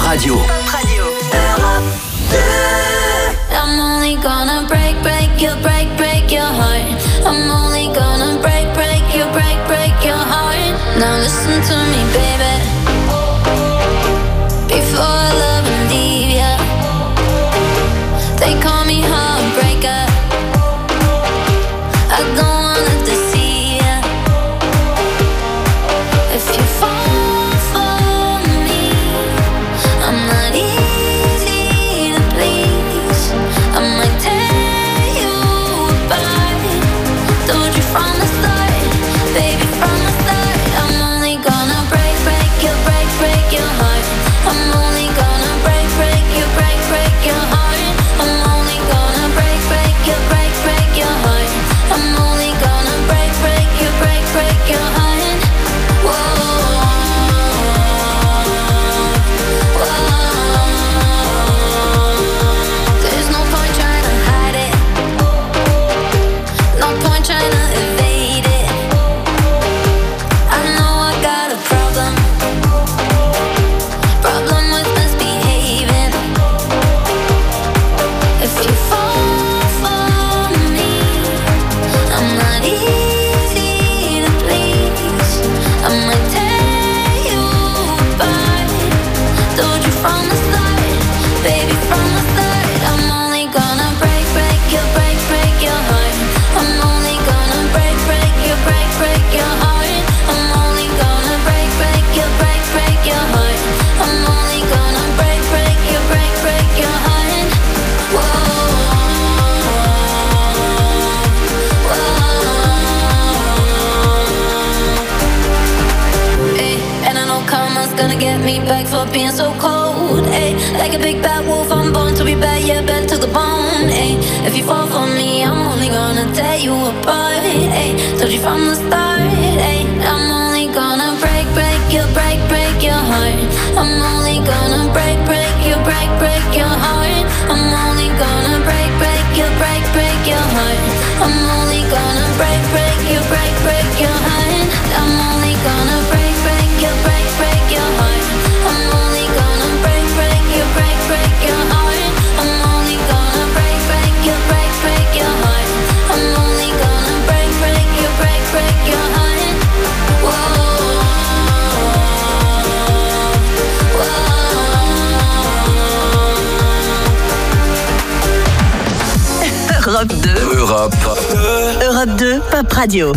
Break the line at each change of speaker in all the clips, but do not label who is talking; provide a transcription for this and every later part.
Radio.
I'm only gonna break your heart. I'm only gonna break your heart. Now listen to me, baby. Before I love and leave ya, they call me heartbreaker. I don't wanna deceive ya. If you fall for me, I'm not easy to please. I might tear you apart. Told you from the start, baby, from the start. I'm only gonna break your heart. I'm only gonna break your heart. I'm only gonna break your heart. I'm only gonna break your heart. Whoa, there's no point trying to hide it. No point trying to evade it. I know I got a problem with misbehaving. If you fall for me, I'm not easy to please. I might tear you apart. Told you from the start, baby, from the start. I'm only gonna break your heart. I'm only gonna break your heart. I'm only gonna break your heart. I'm only gonna break your heart. Hey, and I know karma's gonna get me back for being so cold. Hey, like a big bad wolf, I'm born to be bad, yeah, bad to the bone. Hey, if you fall for me, I'm only gonna tear you apart. Hey, told you from the start. Hey, I'm only gonna break your heart. I'm only gonna break your heart. I'm only gonna break your heart. I'm only gonna break your heart. I'm only gonna break your heart. I'm only gonna break your heart. I'm only gonna break your heart. I'm only gonna break your heart.
Europe 2, Pop Radio.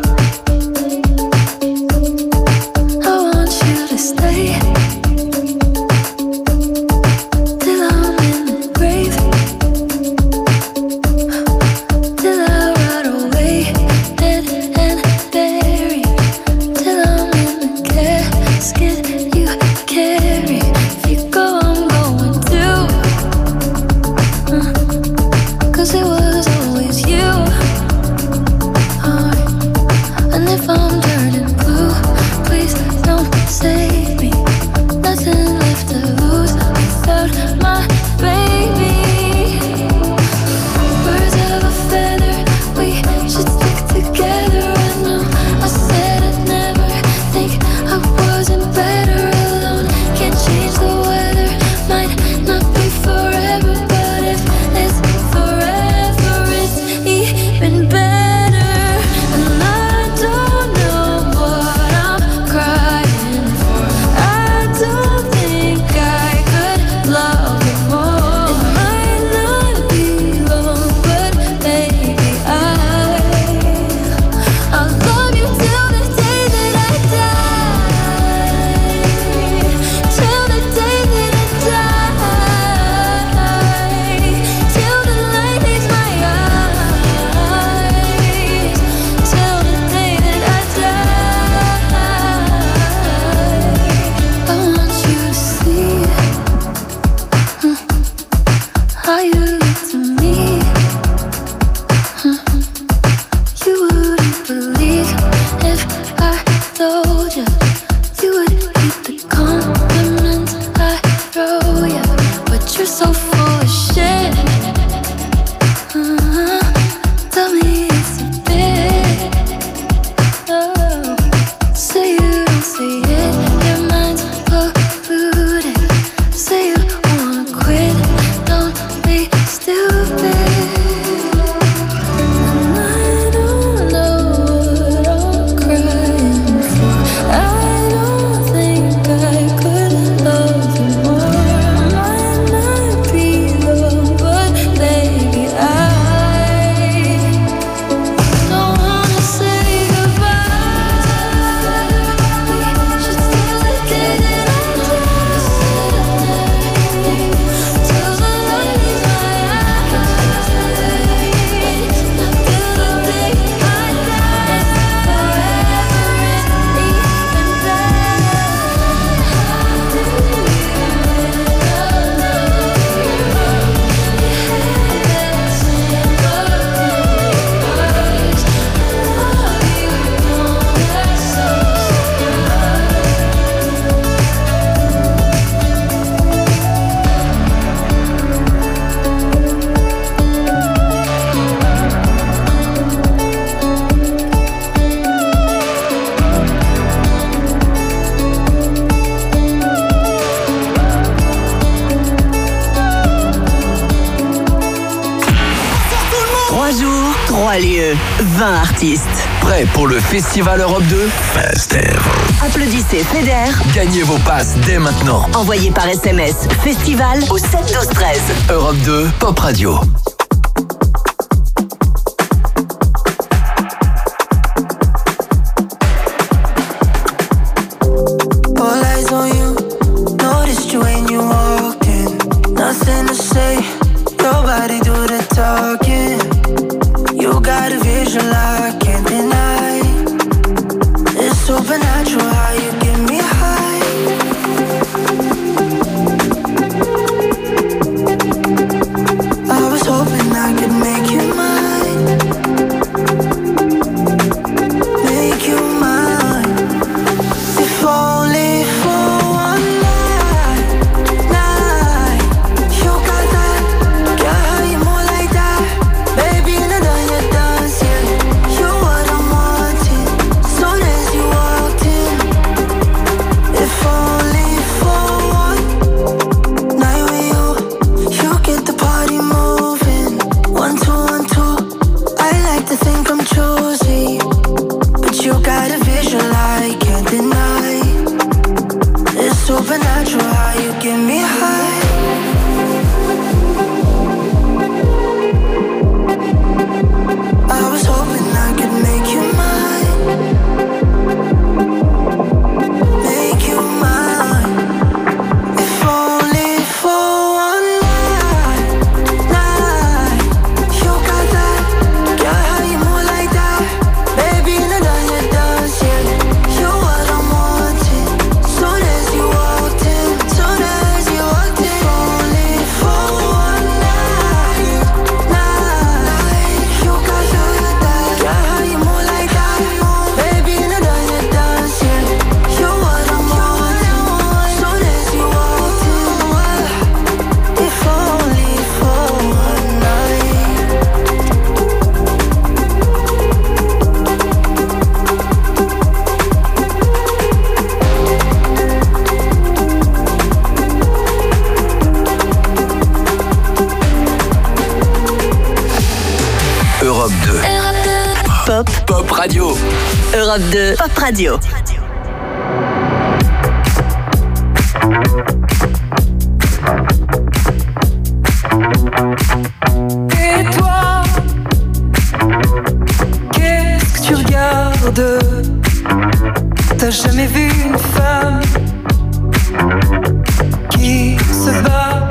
I want you to stay till I'm in the grave, till I rot away, dead and buried, till I'm in the casket you carry. If you go, I'm going too, 'cause it was always you.
3 lieux, 20 artistes.
Prêt pour le Festival Europe 2 Festival.
Applaudissez Feder.
Gagnez vos passes dès maintenant.
Envoyez par SMS Festival au 7 12 13.
Europe 2 Pop Radio.
All eyes on you. Noticed you when you walked in. Nothing to say. Your body do the talking. You got a vision I can't deny. It's supernatural how you get me high. I was hoping I could make you mine. Make you mine. If only for one night. You got that. Girl, how you move like that? Baby, you done your dance, yeah. You what I'm wanting. Soon as you walked in. If only for one night with you get the party moving. 1, 2, 1, 2. I like to think I'm choosy, but you got a vision I can't deny. It's supernatural how you get me high. I was hoping I could make you mine. Make you mine. If only for one night. You got that. Girl, how you move like that? Baby, you done your dance, yeah. You what I'm wanting. Soon as you walked in. Soon as you walked in. If only for one night. You got that. Girl, how you move like that? Baby, you done your dance, yeah. You what I'm wanting. Soon as you walked in. If only for one night.
Europe 2
Pop,
Pop Radio.
Europe 2, Pop Radio.
Et toi, qu'est-ce que tu regardes? T'as jamais vu une femme qui se bat?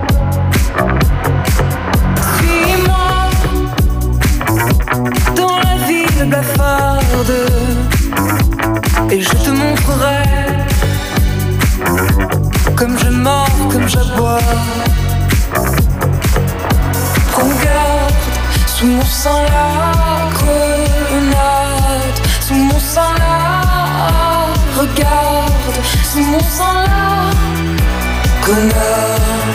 Suis-moi dans la ville blafarde et je te montrerai comme je mords, comme j'aboie. Prends garde, sous mon sang la grenade. Sous mon sang la regarde. Sous mon sang la grenade.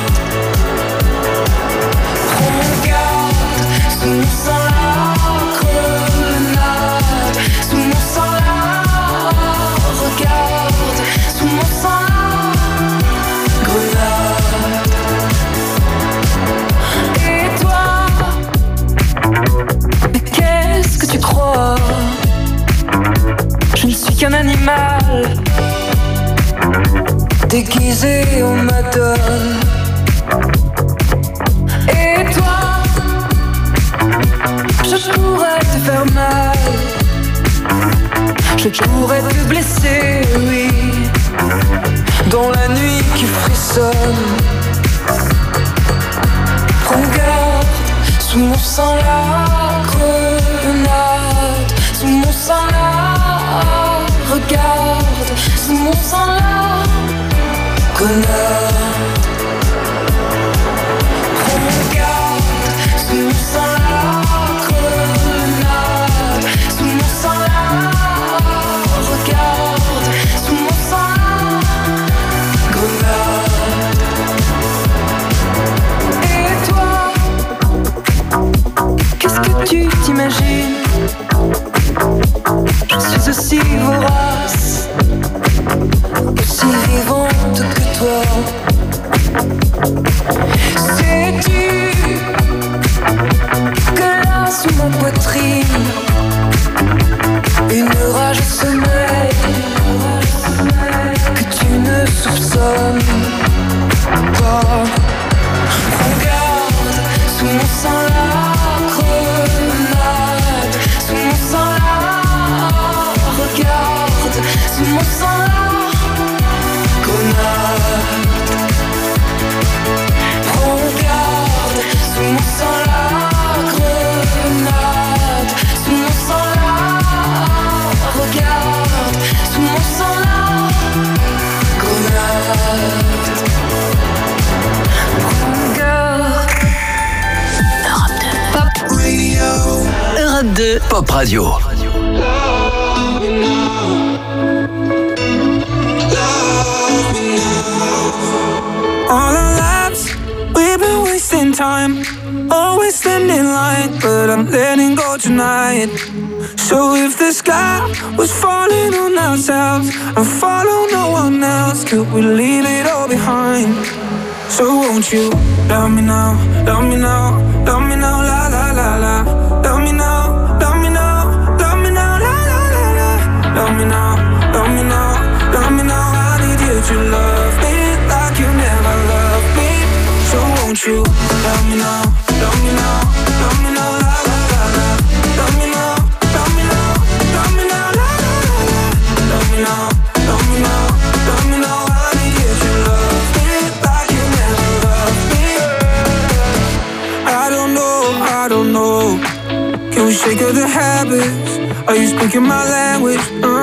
Prends garde, sous mon sang la grenade. Sous mon sang la regarde. Sous mon sang la grenade. Et toi, mais qu'est-ce que tu crois? Je ne suis qu'un animal déguisé en madone. Et toi, je pourrais te faire mal. Je pourrais te blesser, oui, dans la nuit qui frissonne. Prends garde, sous mon sang la grenade. Sous mon sang la regarde. Sous mon sang la grenade. Prends garde, sous mon sang la grenade. Sous mon sang la regarde. Sous mon sang la grenade. Et toi, qu'est-ce que tu t'imagines? Je suis aussi vorace, aussi vivante que toi. Sais-tu que là sous ma poitrine Regarde, sous mon sang la grenade, sous mon sang la. Regarde, sous mon sang la grenade. Regarde, sous mon sang la grenade, sous mon sang la. Regarde, sous mon sang la grenade.
Europe 2
Pop Radio.
All our lives, we've been wasting time, always standing in line, but I'm letting go tonight. So if the sky was falling on ourselves and follow no one else, could we leave it all behind? So won't you love me now, love me now, love me now, la la la la. Love me now, love me now, love me now, la la la la. Love me now, love me now, love me now. I need you to love me like you never loved me. So won't you love me now, love me now, love me now, la la la la. Love me now, love me now, love me now, la la la la. Love me now, love me now, love me now. I need you to love me like you never loved me. I don't know. Can we shake of the habits? Are you speaking my language?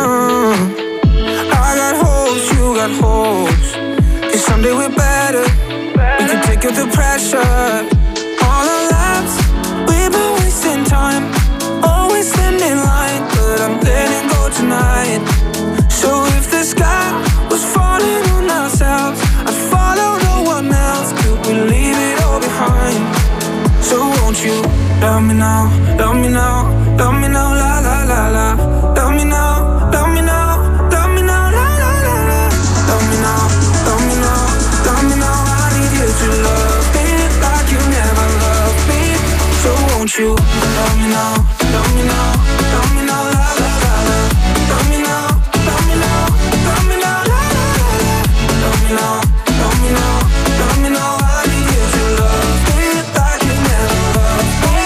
I got hopes, you got hopes. Cause someday we're better. We can take up the pressure. All our lives, we've been wasting time, always standing in line, but I'm letting go tonight. So if the sky was falling on ourselves, I'd follow no one else. Could we leave it all behind? So won't you love me now, love me now, love me now, la la la la. Love me now, love me now, love me now, la la la la. Love me now, love me now, love me now. I need you to love me like you never loved me. So won't you love me now, love me now, love me now, la la la la. Love me now, love me now, love me now, la la la la. Love me now, love me now, love me now. I need you to love me like you never loved me.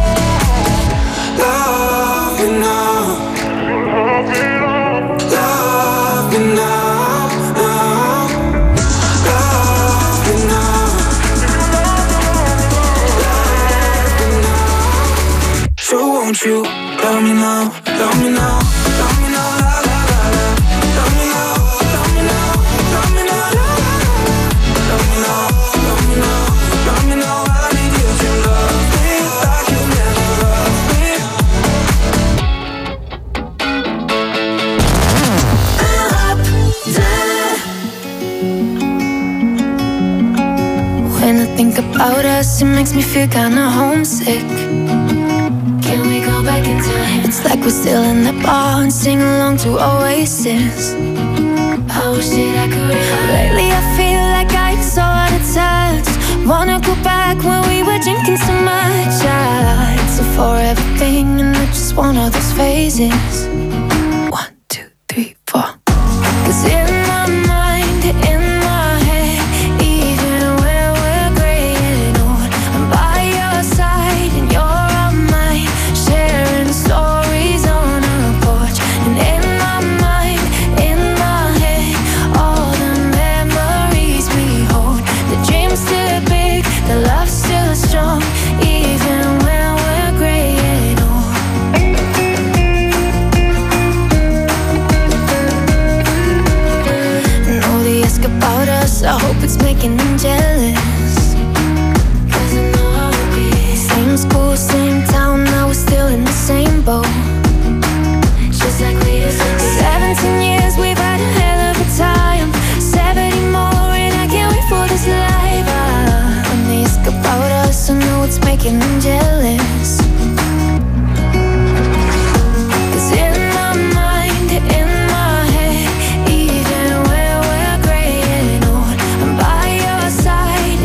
Love me now, love me now, love me now. So won't you love me now, love me now, love me now, la la la la. Love me now, love me now, love me now, la la la la. Love me now, love me now, love me now. I need you to love me like you never loved me.
When I think about us, it makes me feel kinda homesick. Can we go back in time? It's like we're still in the bar and sing along to Oasis. I wish that I could rewind. Lately I feel like I'm so out of touch. Wanna go back when we were drinking so much. It's a forever thing and I just want all those phases. 1, 2, 3, 4. 'Cause in my mind, in my head, even when we're gray and old, I'm by your side and you're on mine, sharing stories on our porch. And in my mind, in my head, all the memories we hold. The dream's still big, the love's still strong, even when we're gray and old. Know they ask about us, I hope it's making them jealous. 'Cause I know how it be. Same school, same town, now we're still in the same boat. Just like we used to be. 17 years, we've had a hell of a time. 70 more and I can't wait for this life. When they ask about us, I know it's making them jealous. 'Cause in my mind, in my head, even when we're gray and old, I'm by your side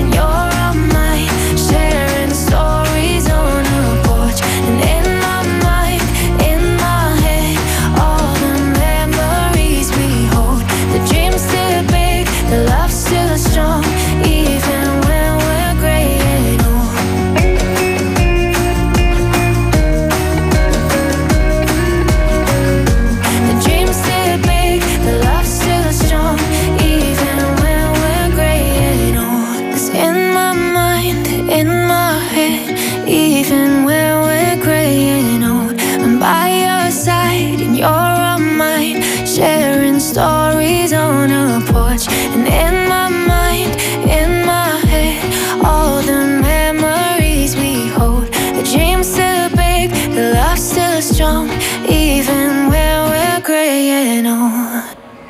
strong, even when we're graying old.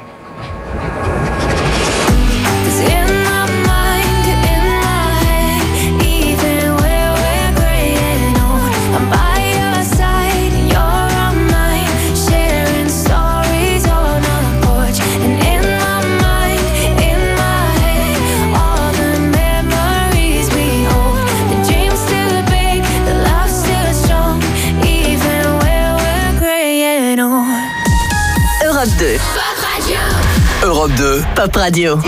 Europe 2,
Pop Radio.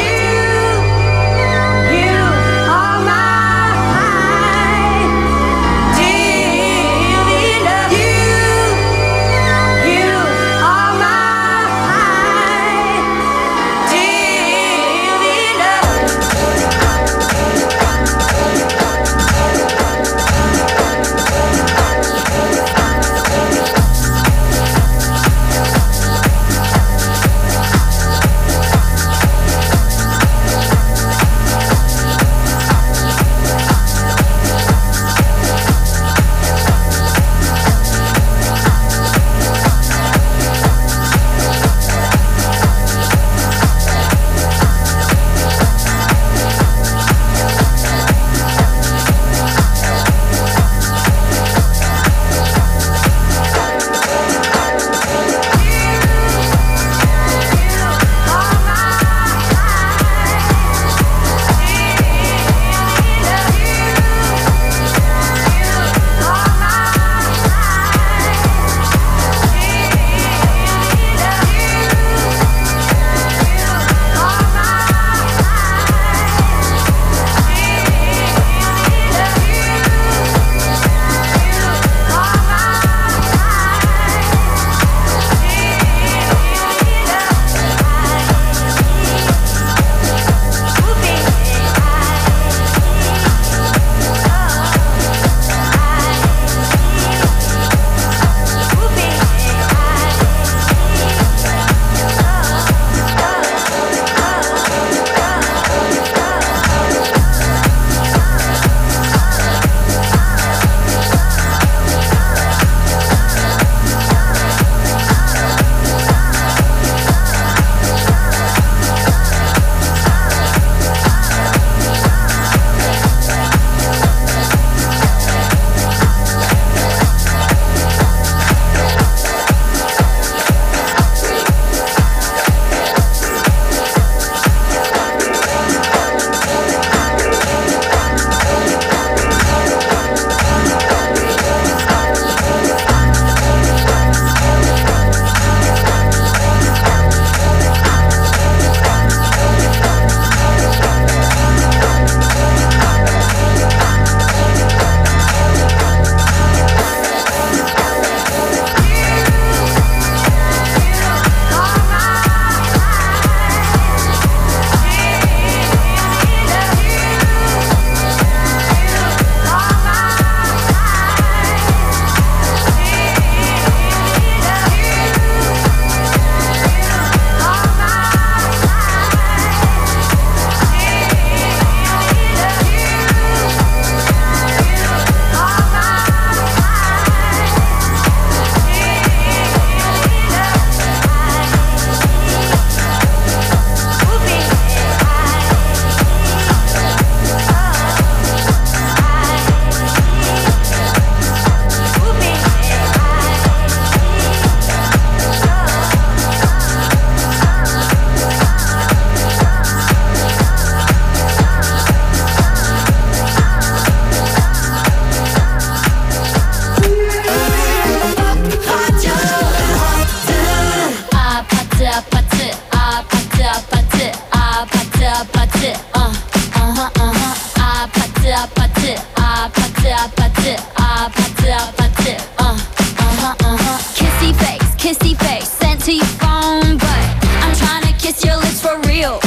Kissy face sent to your phone, but I'm trying to kiss your lips for real.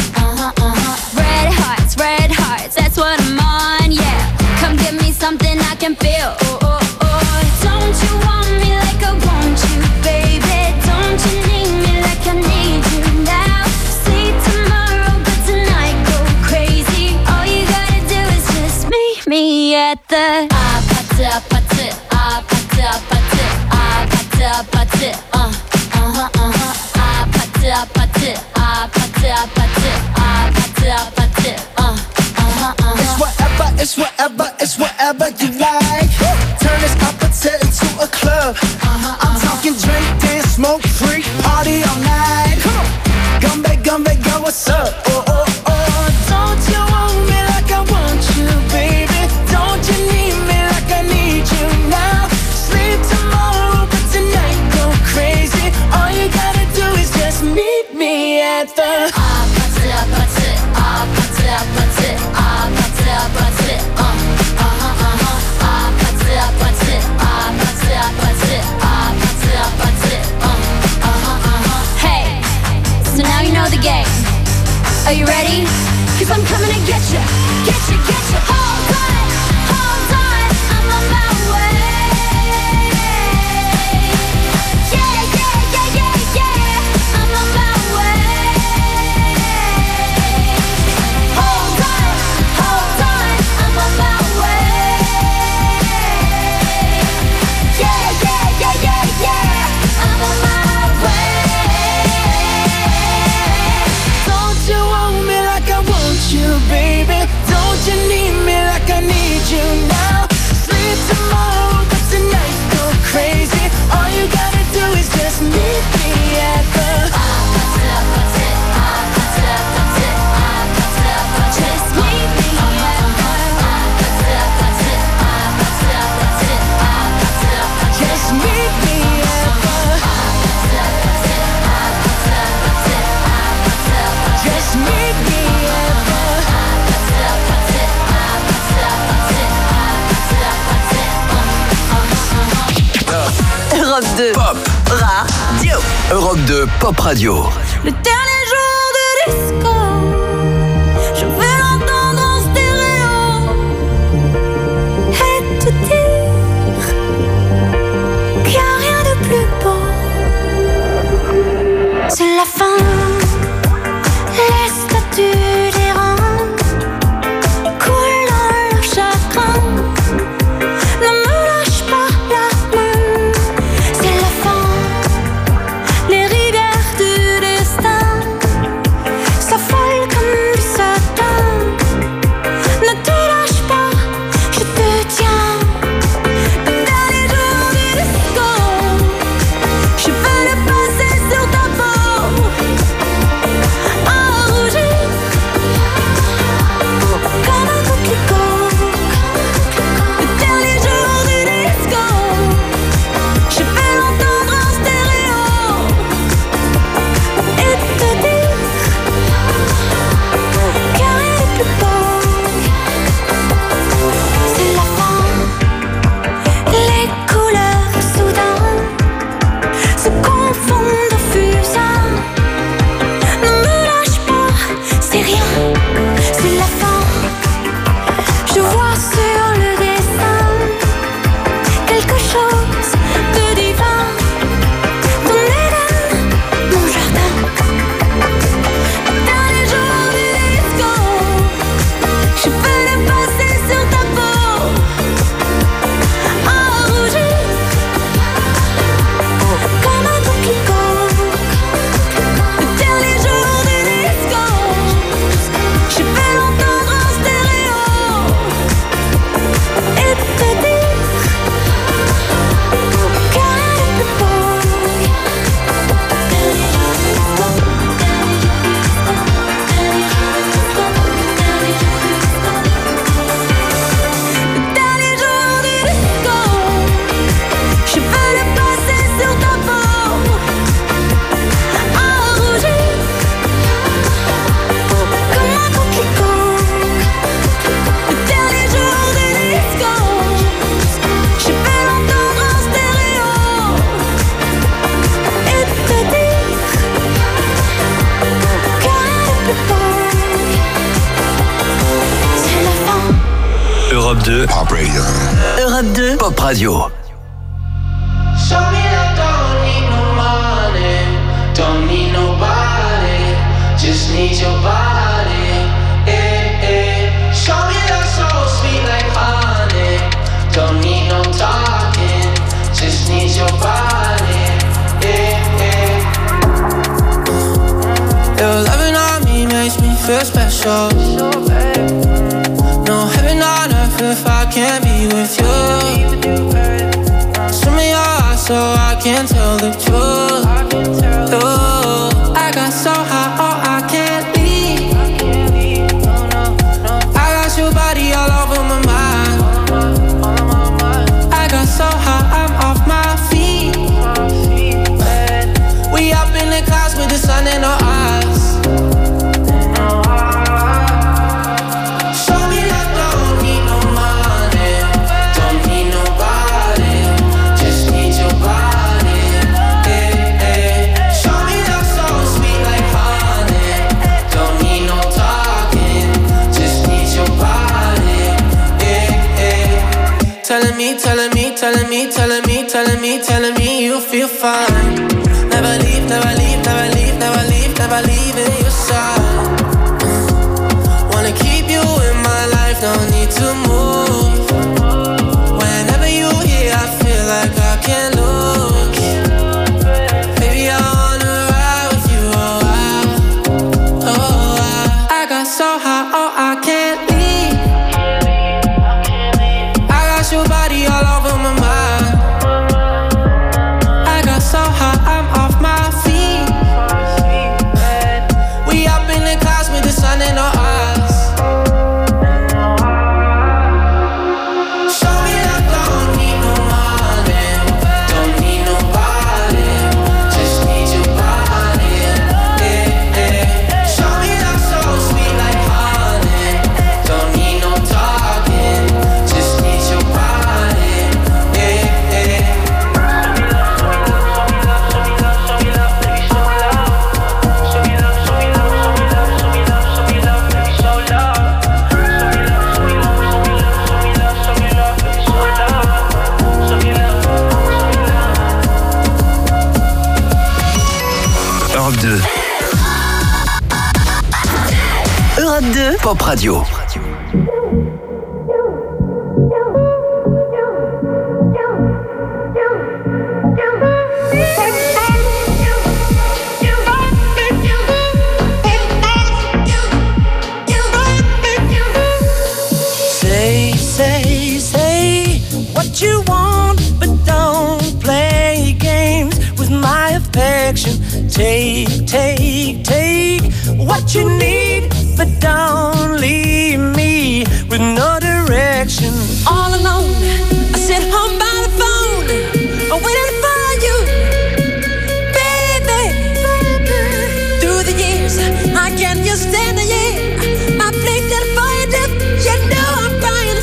Red hearts, that's what I'm on, yeah. Come give me something I can feel. Don't you want me like I want you, baby? Don't you need me like I need you now? See tomorrow, but tonight go crazy. All you gotta do is just meet me at the
It's whatever you like. Turn this opposite into a club. I'm talking drink, dance, smoke, freak, party all night. Gumbe, girl, what's up? Oh, oh, oh. Don't you want me like I want you, baby? Don't you need me like I need you now? Sleep tomorrow, but tonight go crazy. All you gotta do is just meet me at the
Hey, so now you know the game. Are you ready? 'Cause I'm coming to get you. Hold on, I'm on my way. Yeah, I'm on my way. Hold on, I'm on my way. Yeah, I'm on my way.
Don't you want me like I want you, baby? Don't you need me like I need you now? Sleep tomorrow, but tonight go crazy. All you gotta do is just meet me at the
Just meet me
Just meet me at the Just meet me at
Europe 2
Pop
Radio.
Europe 2 Pop Radio.
Le dernier jour de disco, je veux l'entendre en stéréo et te dire qu'il n'y a rien de plus beau. C'est la fin, les statues des reins coulent dans leur chagrin. Ne me lâche pas la main, c'est la fin. Les rivières du destin s'affolent comme du satin. Ne te lâche pas, je te tiens. Le dernier jour du disco, je veux le passer sur ta peau, à rougir comme un coquelicot. Le dernier jour du disco, je vais l'entendre en stéréo et te dire qu'il n'y a rien de plus beau. C'est la fin, les couleurs soudain se confondent au fusain. Ne me lâche pas, c'est rien, c'est la fin. Je vois sur le dessin quelque chose de divin. Ton Éden, mon jardin. Le dernier jour du disco, je veux le passer sur ta peau, à rougir comme un coquelicot. Le dernier jour du disco, je vais l'entendre en stéréo et te dire qu'il n'y a rien de plus beau. Le dernier jour du disco, je veux le passer sur ta peau, à rougir comme un coquelicot. Le dernier jour du disco, je vais l'entendre en stéréo et te dire qu'il n'y a rien de plus beau. C'est la fin.
Europe 2
Europe 2
Pop Radio.
Show me that don't need no money, don't need nobody, just need your body. Show me that so sweet like honey, don't need no talking, just need your body. sure. No heaven on earth if I can't be with you. Swim in your eyes so I can tell the truth. Oh, I got so high, oh, I can't leave. I got your body all over my mind. I got so high, I'm off my feet. We up in the clouds with the sun in our eyes. Show me that don't need no money, don't need nobody, just need your body. Hey, hey. Show me that soul sweet like honey, don't need no talking, just need your body. Hey, hey. Telling me, telling me, telling me, telling me, telling me, telling me you feel fine. Never leave, never leave, never leave, never leave, never leave in your side. Wanna keep you in my life, no need to move. Whenever you here, I feel like I can't lose. Baby, I wanna ride with you, oh, I got so high, oh, I can't leave. I got your body all over my mind. I got so high, I'm off my feet. We up in the clouds with the sun in our eyes. Show me that don't need no money, don't need nobody, just need your body. Hey, hey. Show me that soul sweet like honey, don't need no talking, just need your body. Hey, hey.
Europe 2.
Europe 2.
Pop Radio.
Say what you want, but don't play games with my affection. Take what you need, but don't leave me with no direction. All alone, I sit home by the phone, waiting for you, baby. Through the years, I can't just stand the year. My place is for you, you know I'm crying.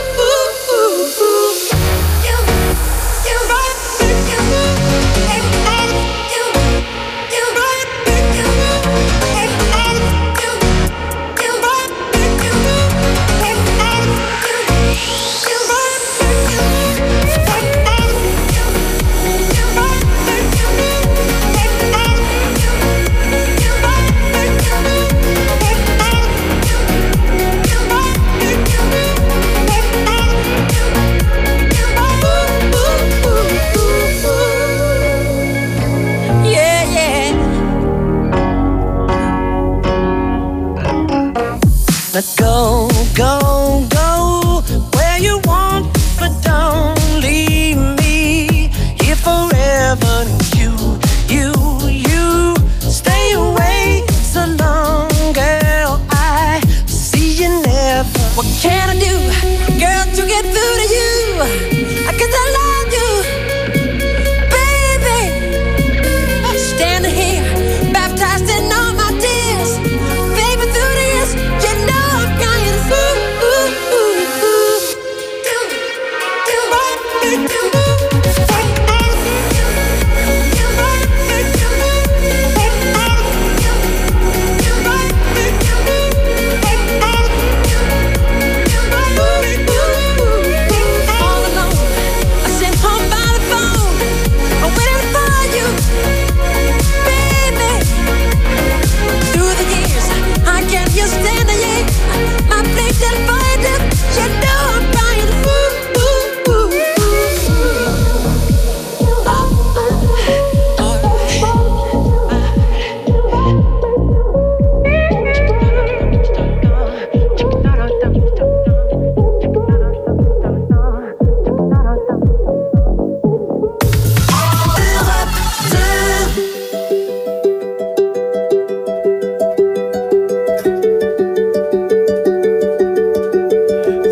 Go, go, go where you want, but don't leave me here forever. You stay away so long, girl. I see you never. What can I do, girl, to get through to you? 'Cause I love you, baby. Standing here, baptized in all my tears, baby. Through the years, you know I'm crying. All alone.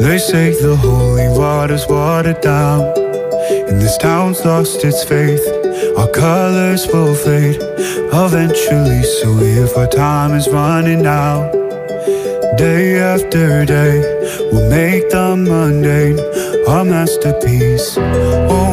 They say the holy water's watered down, and this town's lost its faith. Our colors will fade eventually, so if our time is running out, day after day, we'll make the mundane our masterpiece. Oh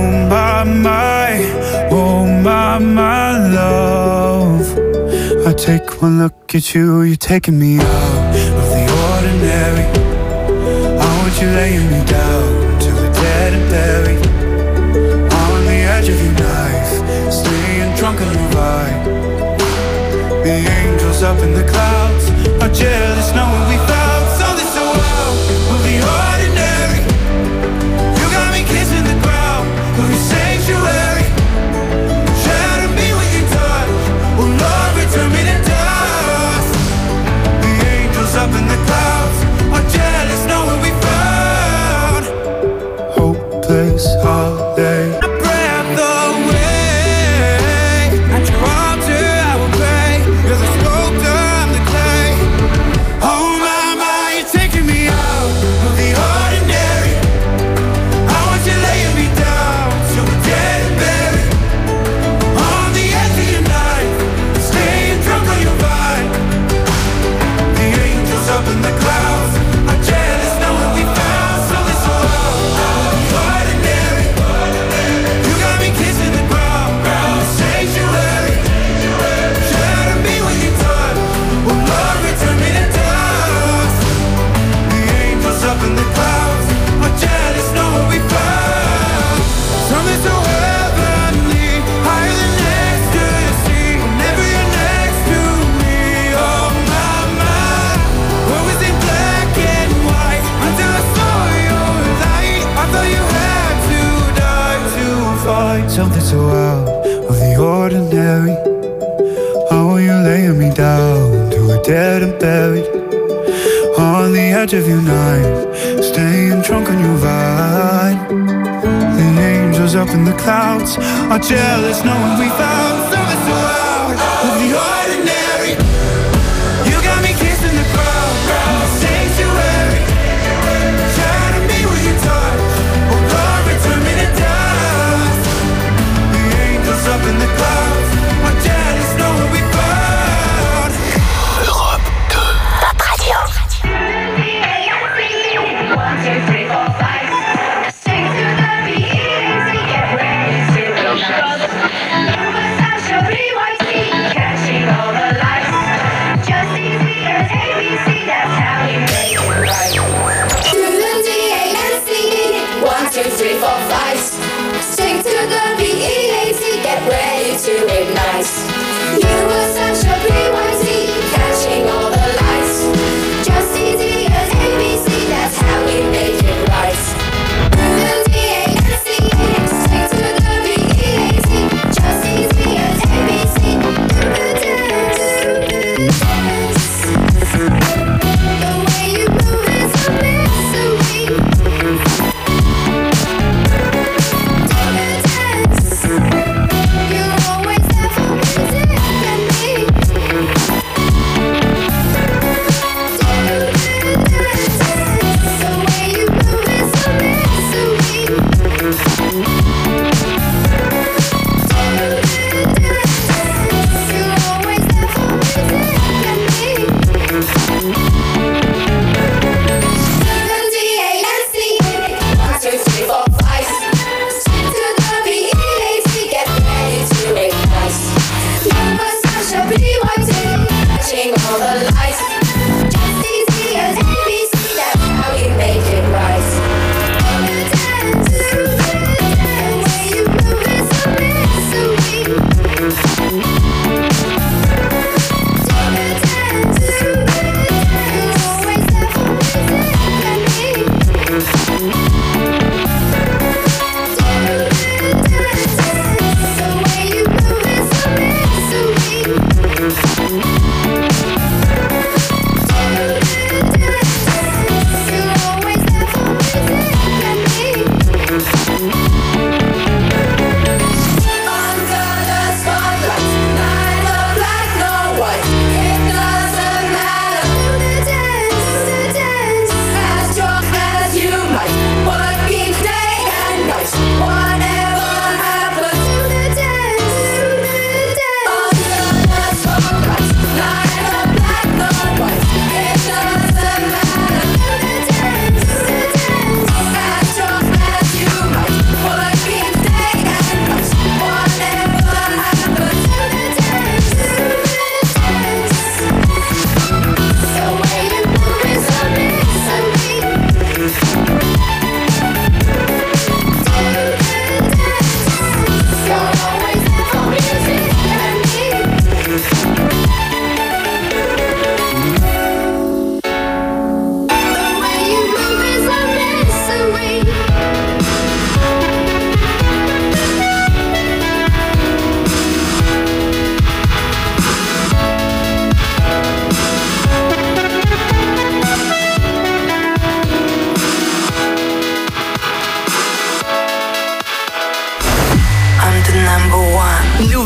my love, I take one look at you, you're taking me out of the ordinary. I want you laying me down till we're dead and buried, on the edge of your knife, staying drunk on your ride. The angels up in the clouds are jealous knowing we found something so out of the ordinary. You got me kissing the ground of your sanctuary. Shatter me with your touch, oh Lord, return me to dust. The angels up in the clouds are jealous knowing we found hopeless holiday. I breath away at your altar, I will pray. You're the sculptor, I'm the clay. Oh my, you're taking me out of the ordinary. I want you laying me down till we're dead and buried, on the edge of your knife, staying drunk on your vine. The angels up in the clouds are jealous knowing we found something so out of the ordinary. You got me kissing the ground, the sanctuary. Shatter me with your touch, oh Lord, return me to dust. The angels up in the clouds are jealous knowing we found something so heavenly, higher than ecstasy. Whenever you're next to me, oh my, what was in black and white until I saw your light. I thought you had to die to find something so out of the ordinary. Oh, you laying me down till we're dead and buried, on the edge of your knife, staying drunk on your vine. The angels up in the clouds are jealous knowing we found something so out of the ordinary. You got me kissing the ground, the sanctuary. Shatter me with your touch, oh Lord, return me to dust. The angels up in the clouds are jealous knowing we found Europe 2.
Pop Radio.
Sing to the beat, get ready to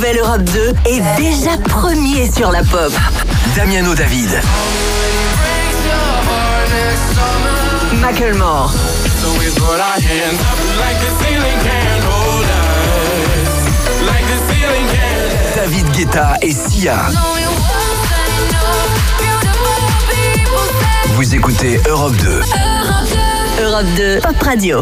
Nouvelle Europe 2 est déjà premier sur la pop.
Damiano David.
Macklemore.
David Guetta et Sia. Vous écoutez Europe 2.
Europe 2, Pop Radio.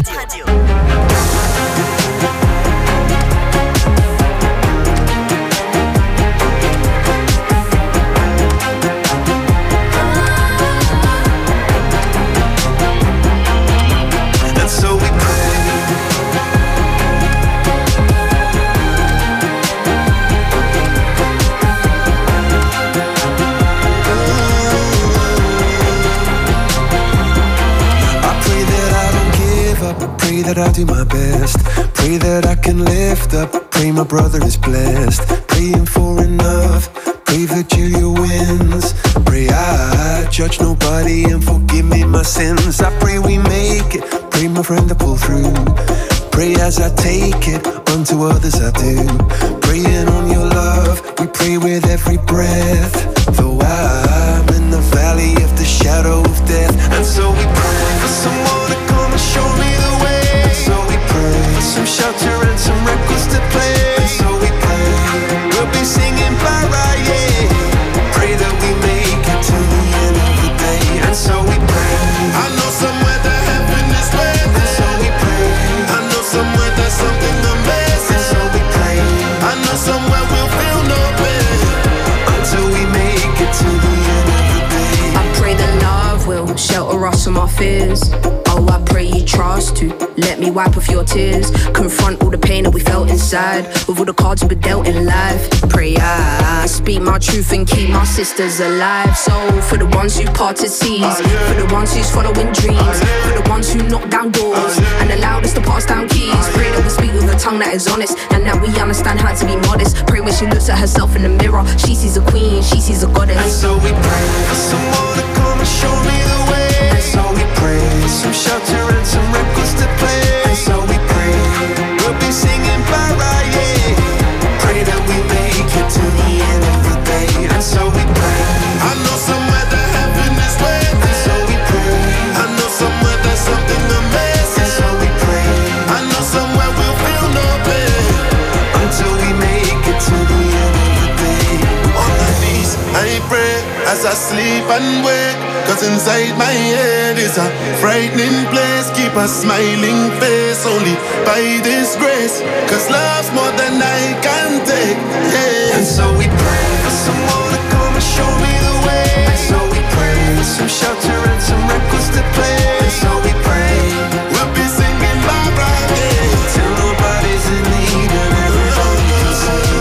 Pray that I do my best. Pray that I can lift up. Pray my brother is blessed. Praying for enough. Pray that Julia wins. Pray I judge nobody and forgive me my sins. I pray we make it. Pray my friend to pull through. Pray as I take it. Unto others I do. Praying on your love. We pray with every breath. Though I'm in the valley of the shadow of death. And so we pray for someone to come and show me the way. So we pray for some shelter and some records to play. So we pray we'll be singing para, yeah. Pray that we make it to the end of the day. And so we pray. I know somewhere that heaven is waiting. And so we pray. I know somewhere there's something amazing. And so we pray. I know somewhere we'll feel no pain until we make it to the end of the day.
I pray that love will shelter us from our fears. Oh, I pray you trust to let me wipe off your tears. Confront all the pain that we felt inside with all the cards we've been dealt in life. Pray I speak my truth and keep my sisters alive. So for the ones who parted seas, for the ones who's following dreams, for the ones who knock down doors and allowed us to pass down keys. Pray that we speak with a tongue that is honest and that we understand how to be modest. Pray when she looks at herself in the mirror, she sees a queen, she sees a goddess.
And so we pray for someone to come and show me the way. And so we pray for some shelter and some records to play. And so we pray we'll be singing para, yeah. Pray that we make it to the end of the day. And so we pray. I know somewhere that heaven is waiting. And so we pray. I know somewhere there's something amazing. And so we pray. I know somewhere we'll feel no pain until we make it to the end of the day. On my knees I pray as I sleep and wake. Cause inside my head is a frightening place. Keep a smiling face only by this grace. Cause love's more than I can take, yeah. And so we pray for someone to come and show me the way. And so we pray for some shelter and some records to play. And so we pray we'll be singing bye bye, yeah. Till nobody's in need and everybody can sing.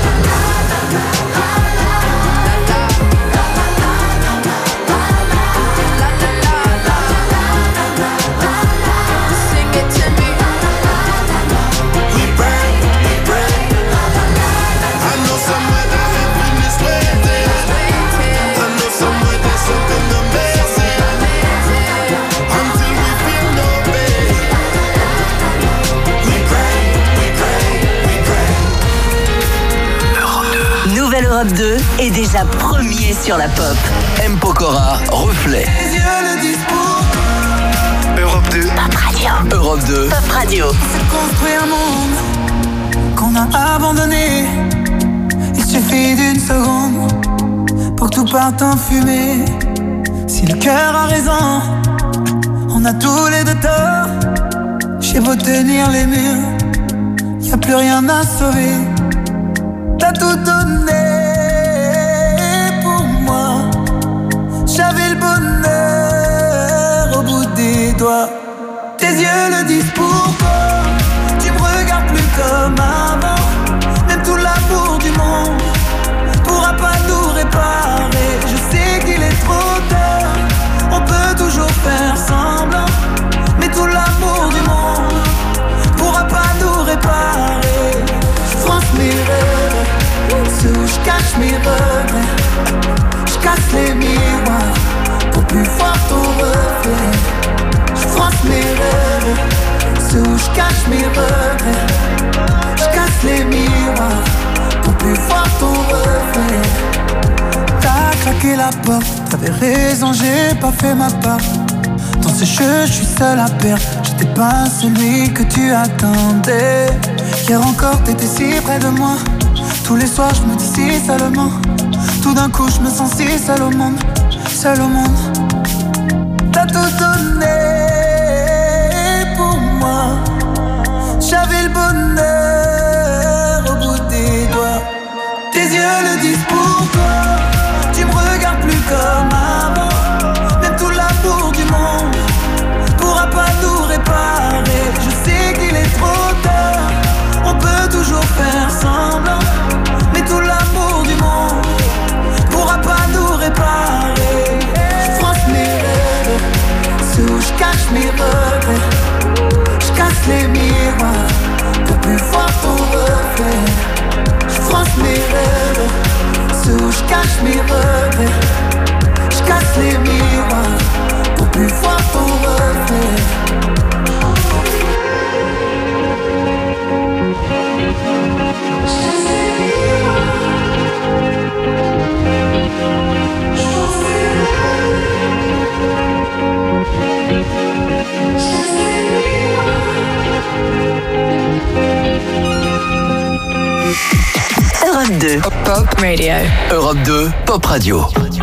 Europe 2 est déjà premier sur la pop.
M. Pokora, Reflet. Europe 2.
Pop Radio.
Europe 2.
Pop Radio.
C'est construire un monde qu'on a abandonné. Il suffit d'une seconde pour que tout parte en fumée. Si le cœur a raison, on a tous les deux tort. J'ai beau tenir les murs, y a plus rien à sauver. T'as tout donné pour moi. J'avais le bonheur au bout des doigts. Tes yeux le disent pourquoi. Tu me regardes plus comme avant. Même tout l'amour du monde pourra pas nous réparer. Je sais qu'il est trop tard. On peut toujours faire semblant, mais tout l'amour du monde pourra pas nous réparer. Je France mes rêves, ceux où je cache mes regrets. Je casse les miroirs pour plus voir ton reflet. Je France claqué la porte. T'avais raison, j'ai pas fait ma part. Dans ce jeu, je suis seul à perdre. J'étais pas celui que tu attendais. Hier encore, t'étais si près de moi. Tous les soirs, je me dis si seulement. Tout d'un coup, je me sens si seul au monde. Seul au monde. T'as tout donné pour moi. J'avais le bonheur au bout des doigts. Tes yeux le disent pour toi. Tu me regardes plus comme avant. Même tout l'amour du monde pourra pas tout réparer. Je sais qu'il est trop tard. On peut toujours faire semblant. Mais tout l'amour du monde pourra pas nous réparer. Je fronce mes rêves, sous je cache mes regrets. Je casse les miroirs pour plus voir ton reflet. Je fronce mes rêves, sous je cache mes regrets. Je casse les miroirs pour plus voir ton reflet.
Europe 2
Pop Radio.
Europe 2 Pop Radio.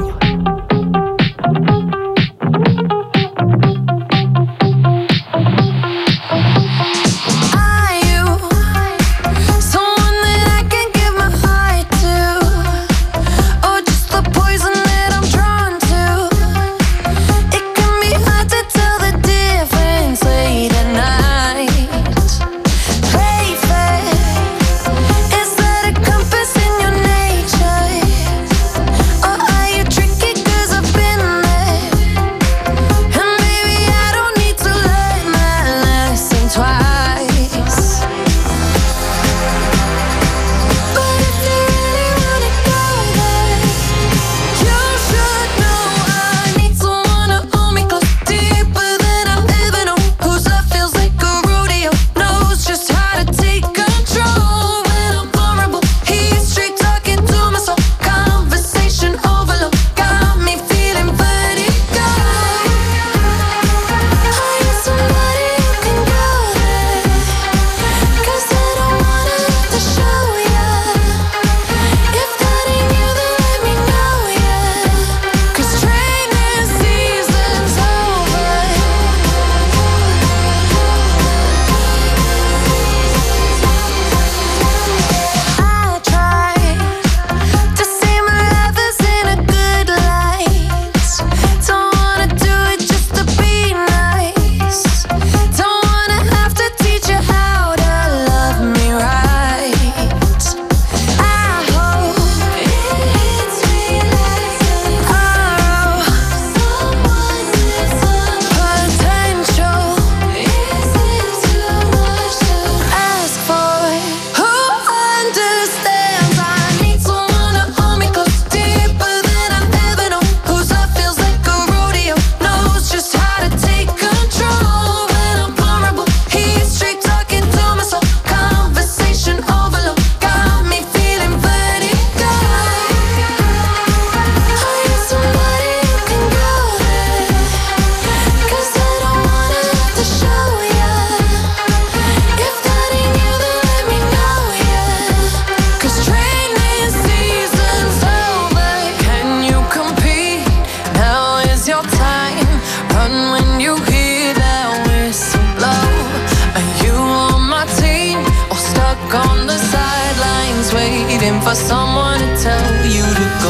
for someone to tell you to go.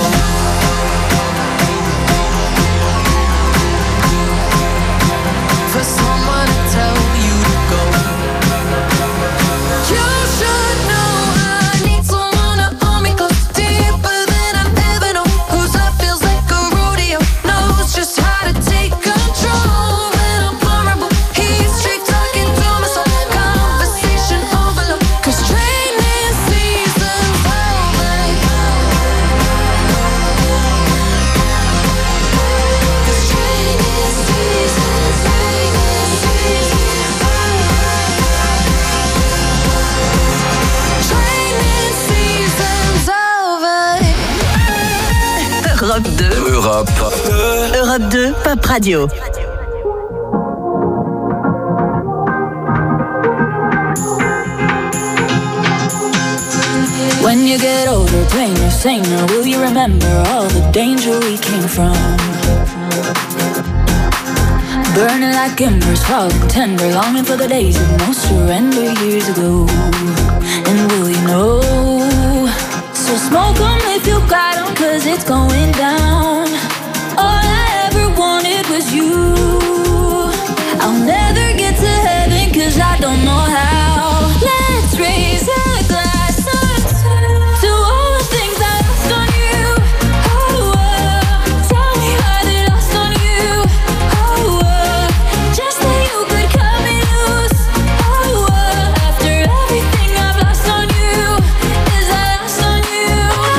For someone to tell you to go. You should know I need someone to hold me close, deeper than I've ever known. Whose love feels like a rodeo, knows just how to take control. When I'm vulnerable, he's straight talking to my soul. Conversation overload, 'cause training season's over.
pop.
Europe 2, Pop Radio.
When you get older, plainer, saner, will you remember all the danger we came from? Burning like embers, falling tender, longing for the days of no surrender years ago. And will you know? So smoke 'em if you got 'em, 'cause it's going down. All I ever wanted was you. I'll never get to heaven 'cause I don't know how. Let's raise a glass to all the things I lost on you. Oh, tell me how they lost on you. Oh, just that you could cut me loose. Oh, after everything I've lost on you, is I lost on you.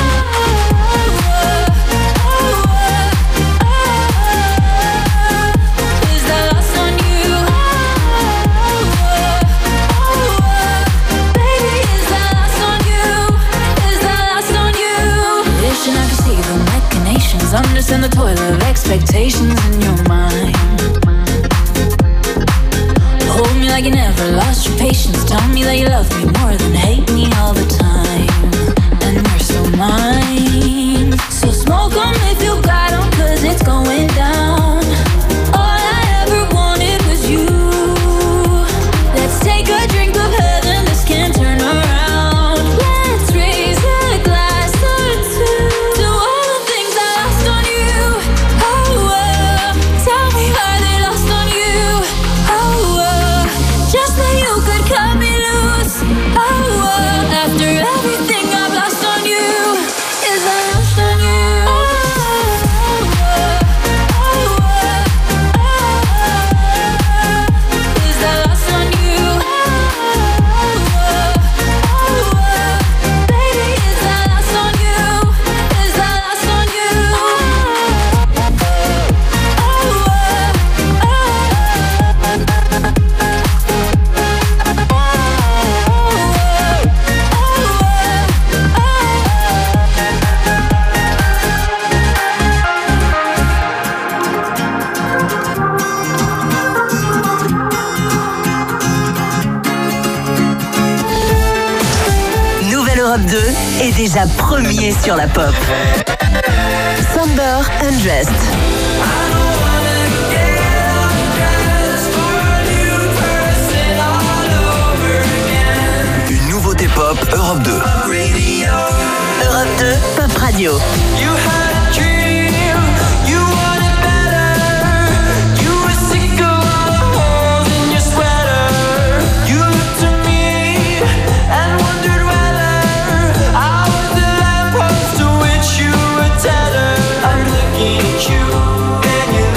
Is I lost on you. Baby, is I lost on you. Is I lost on you. Wishing I could see the machinations, understand the toil of expectations in your mind. Hold me like you never lost your patience. Tell me that you love me more than hate me all the time. And we're still mine. So smoke 'em if you got 'em, 'cause it's going down. All I ever wanted was you. Let's take a drink of heaven, this can't turn around. Let's raise a glass or two to all the things I lost on you. Oh, tell me how they lost on you. Oh, just that you could cut me loose. Oh, after everything I've lost on you, is I lost on you. Is I lost on you. Baby, is I lost on you. Is I lost on you.
Nouvelle Europe 2 est déjà premier sur la pop. Somber Undressed.
Une nouveauté pop Europe 2.
Europe 2, Pop Radio.
You had a dream, you wanted better. You were sick of all the holes in your sweater. You looked at me and wondered whether I was the lamppost to which you were tethered. I'm looking at you and you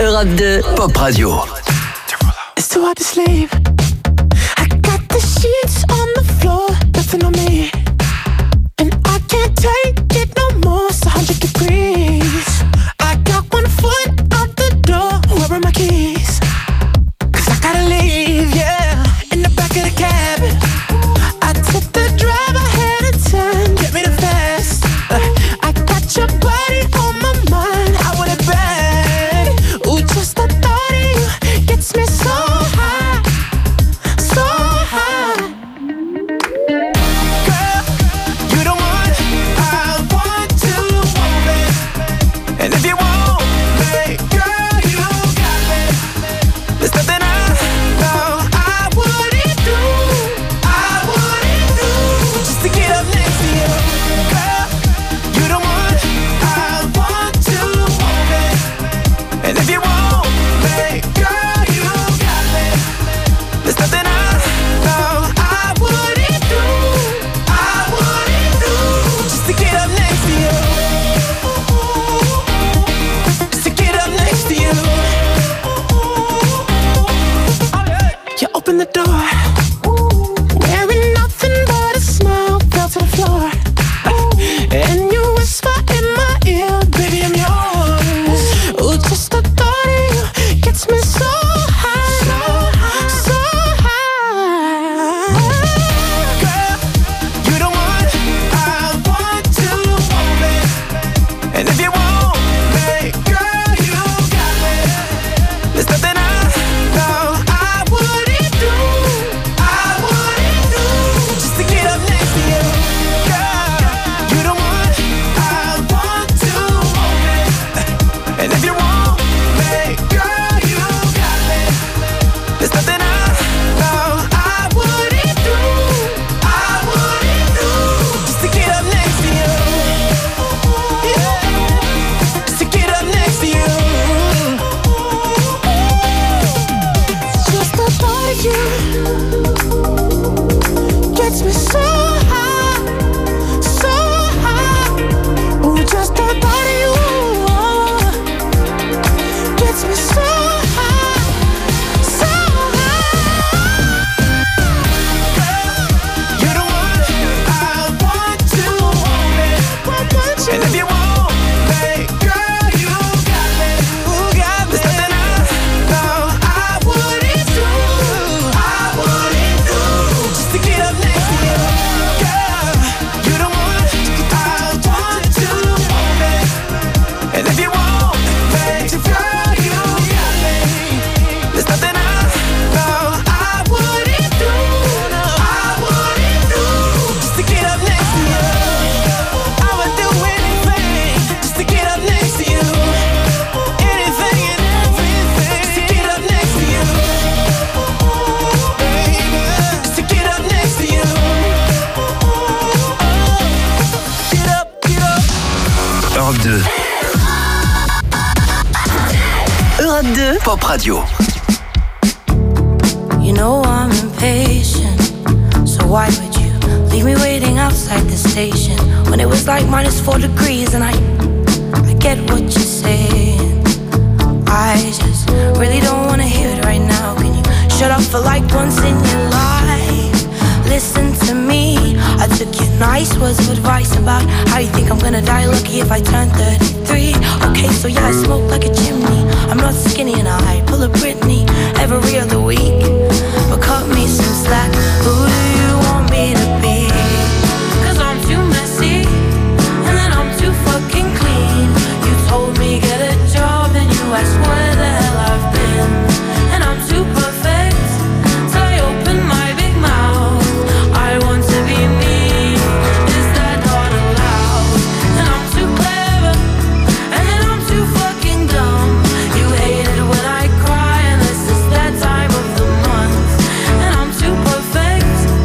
Europe 2.
Pop Radio.
It's too hard to sleep. I got the sheets on the floor, nothing on me. And I can't take it no more, it's 100 degrees. I got one foot out the door, where are my keys? Cause I gotta leave, yeah, in the back of the cab. I took the drive, I had a turn, get me the fast. I got your body on my mind, I want it bad. Ooh, just the thought of you gets me so high, so high. Girl, you the one I want to want me. And if you want me, girl, you got me. There's nothing I know I wouldn't do, just to get up next to you. Girl, you the one I want to want me. And if you want me, girl, you got me. There's nothing I know I wouldn't do, just to get up next to you. Just to get up next to you. You open the door, wearing nothing but a smile, fell to the floor. And you whisper in my ear, baby, I'm yours. Ooh, just the thought of you gets me so high, so high. Girl, you the one I want to want me. And if you want me, girl, you got me. There's nothing I know I wouldn't do, just to get up next to you. Girl, you the one I want to want me. And if you want me, girl, you got me. There's nothing I know I wouldn't do, just to get up next to you. Yeah, just to get up next to you. Just the thought of you gets me so high, so high. Ooh, just the thought of you gets me so high, so high. Girl, you're the one I want to want me. And if you want me, girl, you got me. There's nothing I know I wouldn't do, just to get up next to you. Girl, you're the one I want to want me. And if you want me, girl, you got me. There's nothing I know I wouldn't do, just to get up next to you. I would do anything just to get up next to you. Anything and everything just to get up next to you. Baby, just to get up next to you. Get up, get up.
Europe 2.
Europe 2.
Pop Radio.
You know I'm impatient, so why would you leave me waiting outside the station when it was like -4 degrees? And I get what you're saying. I just really don't wanna hear it right now. Can you shut up for like once in your life? Listen to me. I took your nice words of advice about how you think I'm gonna die lucky if I turn 33. Okay, so yeah, I smoke like a chimney. I'm not skinny and I pull a Britney every other week. But cut me some slack. Who do you want me to be? 'Cause I'm too messy and then I'm too fucking clean. You told me get a job and you asked where the hell I've been. And I'm too perfect, so I open my big mouth. I want to be me, is that not allowed? And I'm too clever, and then I'm too fucking dumb. You hate it when I cry, and this is that time of the month. And I'm too perfect,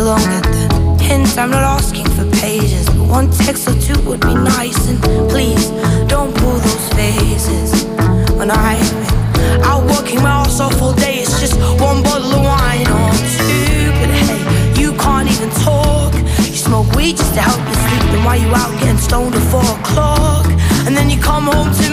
still don't get the hints. I'm not asking for pages, but one text or two would be nice. And please, don't pull those faces when I'm out working my ass off all day. It's just one bottle of wine or two, but hey, you can't even talk. You smoke weed just to help you sleep, then why you out getting stoned at 4 o'clock? And then you come home to